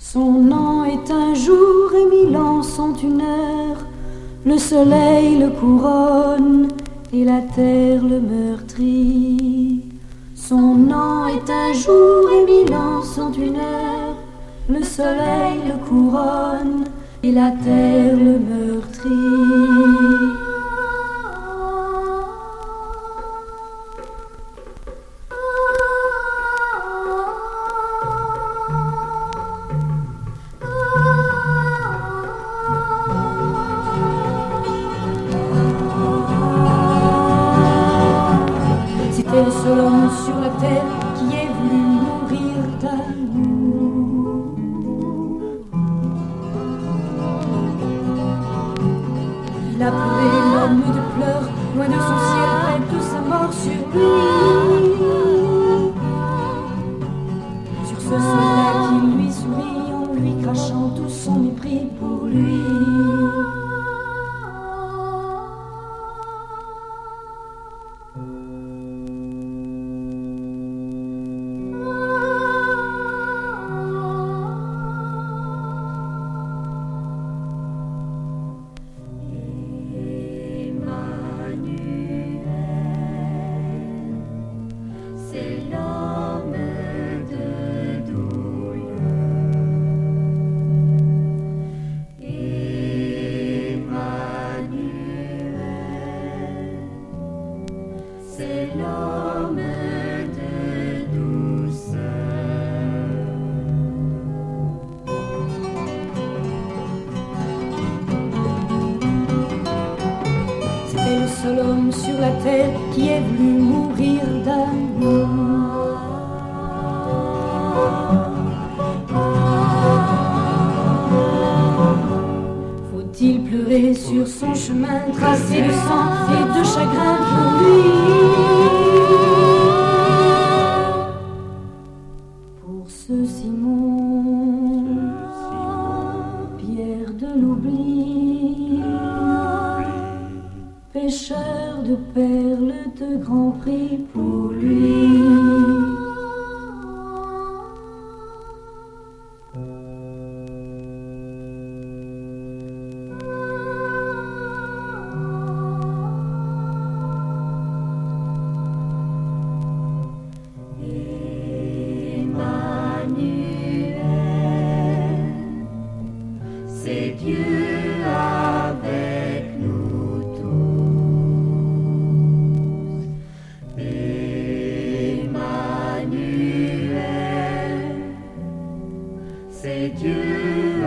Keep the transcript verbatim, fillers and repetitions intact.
Son an est un jour et mille ans sont une heure. Le soleil le couronne et la terre le meurtrit. Son an est un jour et mille ans sont une heure. Le soleil le couronne et la terre le meurtrit. C'était le seul homme sur la terre qui ait voulu mourir d'amour. Il a pleuré l'homme de pleurs, loin de son ciel, près de sa mort sur lui. Sur ce soldat qui lui sourit en lui crachant tout son mépris pour lui. C'est l'homme de douceur. C'était le seul homme sur la terre qui ait voulu mourir d'amour. Faut-il pleurer sur son chemin tracé de sang et de chagrin pour lui? Pour ce Simon, pierre de l'oubli, pêcheur de perles de grand prix pour lui. C'est Dieu avec nous tous. Emmanuel, c'est Dieu.